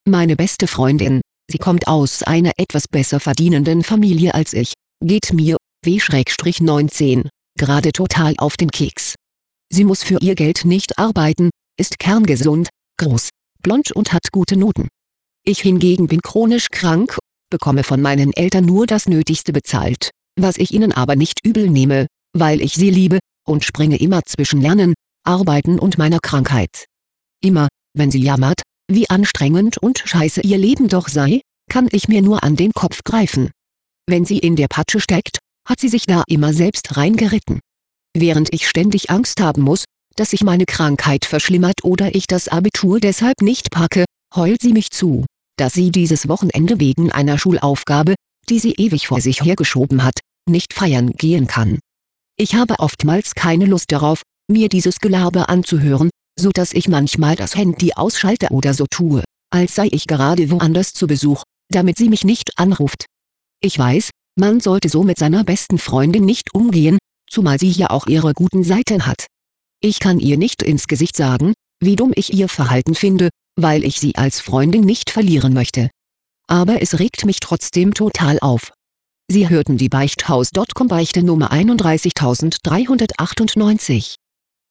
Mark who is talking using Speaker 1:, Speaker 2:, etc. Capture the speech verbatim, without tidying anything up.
Speaker 1: Meine beste Freundin, sie kommt aus einer etwas besser verdienenden Familie als ich, geht mir, W neunzehn, gerade total auf den Keks. Sie muss für ihr Geld nicht arbeiten, ist kerngesund, groß, blond und hat gute Noten. Ich hingegen bin chronisch krank, bekomme von meinen Eltern nur das Nötigste bezahlt, was ich ihnen aber nicht übel nehme, weil ich sie liebe, und springe immer zwischen Lernen, Arbeiten und meiner Krankheit. Immer, wenn sie jammert, wie anstrengend und scheiße ihr Leben doch sei, kann ich mir nur an den Kopf greifen. Wenn sie in der Patsche steckt, hat sie sich da immer selbst reingeritten. Während ich ständig Angst haben muss, dass sich meine Krankheit verschlimmert oder ich das Abitur deshalb nicht packe, heult sie mich zu, dass sie dieses Wochenende wegen einer Schulaufgabe, die sie ewig vor sich hergeschoben hat, nicht feiern gehen kann. Ich habe oftmals keine Lust darauf, mir dieses Gelaber anzuhören, so dass ich manchmal das Handy ausschalte oder so tue, als sei ich gerade woanders zu Besuch, damit sie mich nicht anruft. Ich weiß, man sollte so mit seiner besten Freundin nicht umgehen, zumal sie ja auch ihre guten Seiten hat. Ich kann ihr nicht ins Gesicht sagen, wie dumm ich ihr Verhalten finde, weil ich sie als Freundin nicht verlieren möchte. Aber es regt mich trotzdem total auf. Sie hörten die Beichthaus Punkt com Beichte Nummer einunddreißigtausenddreihundertachtundneunzig.